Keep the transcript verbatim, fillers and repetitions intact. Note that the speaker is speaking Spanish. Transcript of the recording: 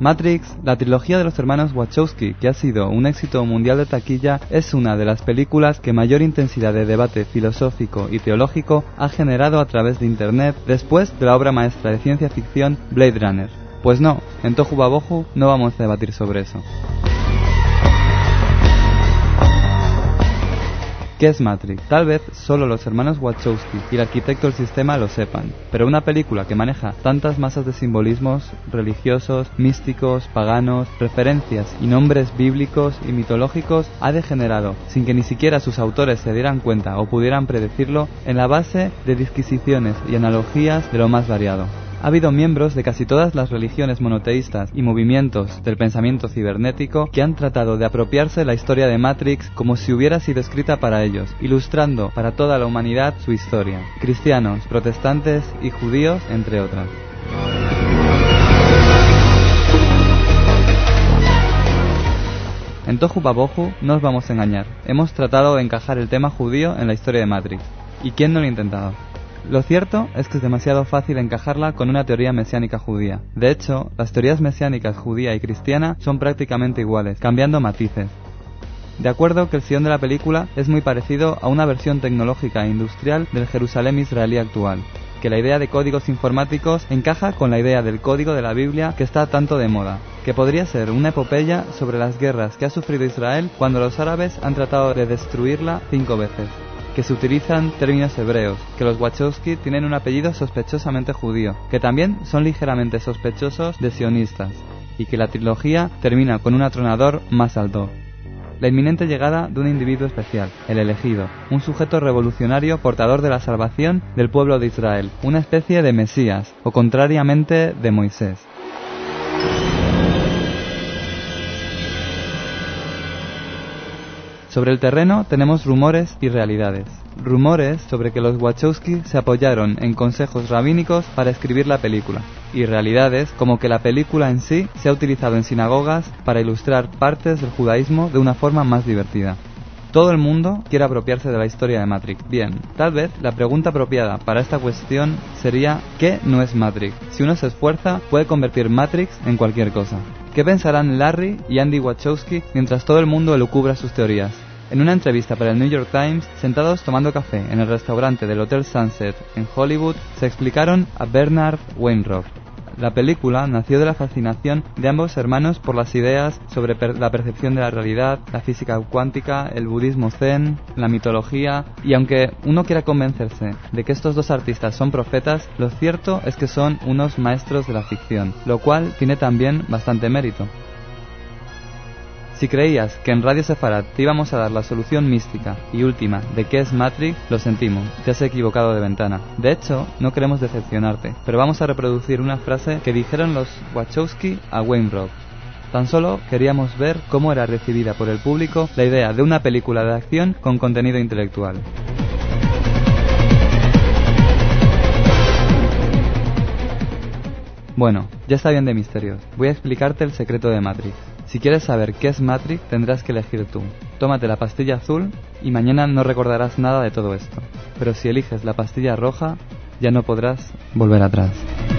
Matrix, la trilogía de los hermanos Wachowski, que ha sido un éxito mundial de taquilla, es una de las películas que mayor intensidad de debate filosófico y teológico ha generado a través de Internet después de la obra maestra de ciencia ficción Blade Runner. Pues no, en Tohu Wabohu no vamos a debatir sobre eso. ¿Qué es Matrix? Tal vez solo los hermanos Wachowski y el arquitecto del sistema lo sepan, pero una película que maneja tantas masas de simbolismos religiosos, místicos, paganos, referencias y nombres bíblicos y mitológicos ha degenerado, sin que ni siquiera sus autores se dieran cuenta o pudieran predecirlo, en la base de disquisiciones y analogías de lo más variado. Ha habido miembros de casi todas las religiones monoteístas y movimientos del pensamiento cibernético que han tratado de apropiarse la historia de Matrix como si hubiera sido escrita para ellos, ilustrando para toda la humanidad su historia. Cristianos, protestantes y judíos, entre otras. En Tohu Wabohu no os vamos a engañar, hemos tratado de encajar el tema judío en la historia de Matrix. ¿Y quién no lo ha intentado? Lo cierto es que es demasiado fácil encajarla con una teoría mesiánica judía. De hecho, las teorías mesiánicas judía y cristiana son prácticamente iguales, cambiando matices. De acuerdo que el guión de la película es muy parecido a una versión tecnológica e industrial del Jerusalén israelí actual, que la idea de códigos informáticos encaja con la idea del código de la Biblia que está tanto de moda, que podría ser una epopeya sobre las guerras que ha sufrido Israel cuando los árabes han tratado de destruirla cinco veces. Que se utilizan términos hebreos, que los Wachowski tienen un apellido sospechosamente judío, que también son ligeramente sospechosos de sionistas, y que la trilogía termina con un atronador más alto. La inminente llegada de un individuo especial, el elegido, un sujeto revolucionario portador de la salvación del pueblo de Israel, una especie de Mesías, o contrariamente de Moisés. Sobre el terreno tenemos rumores y realidades. Rumores sobre que los Wachowski se apoyaron en consejos rabínicos para escribir la película, y realidades como que la película en sí se ha utilizado en sinagogas para ilustrar partes del judaísmo de una forma más divertida. Todo el mundo quiere apropiarse de la historia de Matrix. Bien, tal vez la pregunta apropiada para esta cuestión sería ¿qué no es Matrix? Si uno se esfuerza, puede convertir Matrix en cualquier cosa. ¿Qué pensarán Larry y Andy Wachowski mientras todo el mundo elucubra sus teorías? En una entrevista para el New York Times, sentados tomando café en el restaurante del Hotel Sunset en Hollywood, se explicaron a Bernard Weinroth. La película nació de la fascinación de ambos hermanos por las ideas sobre per- la percepción de la realidad, la física cuántica, el budismo zen, la mitología, y aunque uno quiera convencerse de que estos dos artistas son profetas, lo cierto es que son unos maestros de la ficción, lo cual tiene también bastante mérito. Si creías que en Radio Sefarad te íbamos a dar la solución mística y última de qué es Matrix, lo sentimos, te has equivocado de ventana. De hecho, no queremos decepcionarte, pero vamos a reproducir una frase que dijeron los Wachowski a Weinroth. Tan solo queríamos ver cómo era recibida por el público la idea de una película de acción con contenido intelectual. Bueno, ya está bien de misterios. Voy a explicarte el secreto de Matrix. Si quieres saber qué es Matrix, tendrás que elegir tú. Tómate la pastilla azul y mañana no recordarás nada de todo esto. Pero si eliges la pastilla roja, ya no podrás volver atrás.